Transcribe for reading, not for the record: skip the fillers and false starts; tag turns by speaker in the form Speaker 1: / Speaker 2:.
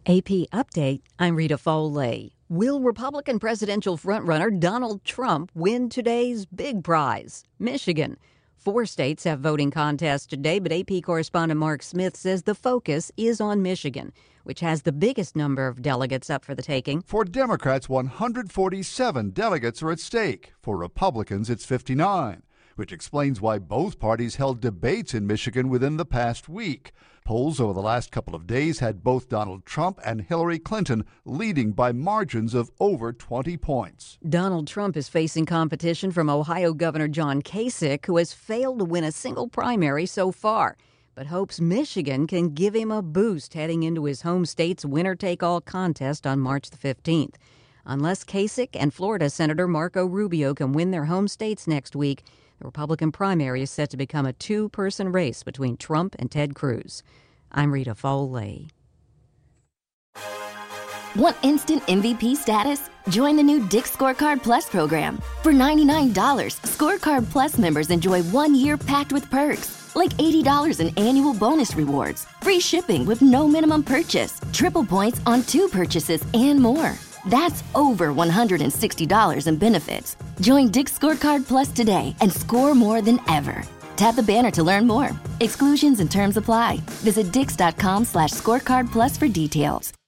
Speaker 1: AP Update, I'm Rita Foley. Will Republican presidential frontrunner Donald Trump win today's big prize? Michigan. 4 states have voting contests today, but AP correspondent Mark Smith says the focus is on Michigan, which has the biggest number of delegates up for the taking.
Speaker 2: For Democrats, 147 delegates are at stake. For Republicans, it's 59, which explains why both parties held debates in Michigan within the past week. Polls over the last couple of days had both Donald Trump and Hillary Clinton leading by margins of over 20 points.
Speaker 1: Donald Trump is facing competition from Ohio Governor John Kasich, who has failed to win a single primary so far, but hopes Michigan can give him a boost heading into his home state's winner-take-all contest on March the 15th. Unless Kasich and Florida Senator Marco Rubio can win their home states next week, the Republican primary is set to become a 2-person race between Trump and Ted Cruz. I'm Rita Foley.
Speaker 3: Want instant MVP status? Join the new Dick's Scorecard Plus program. For $99, Scorecard Plus members enjoy 1 year packed with perks, like $80 in annual bonus rewards, free shipping with no minimum purchase, triple points on 2 purchases, and more. That's over $160 in benefits. Join Dick's Scorecard Plus today and score more than ever. Tap the banner to learn more. Exclusions and terms apply. Visit dix.com/scorecard plus for details.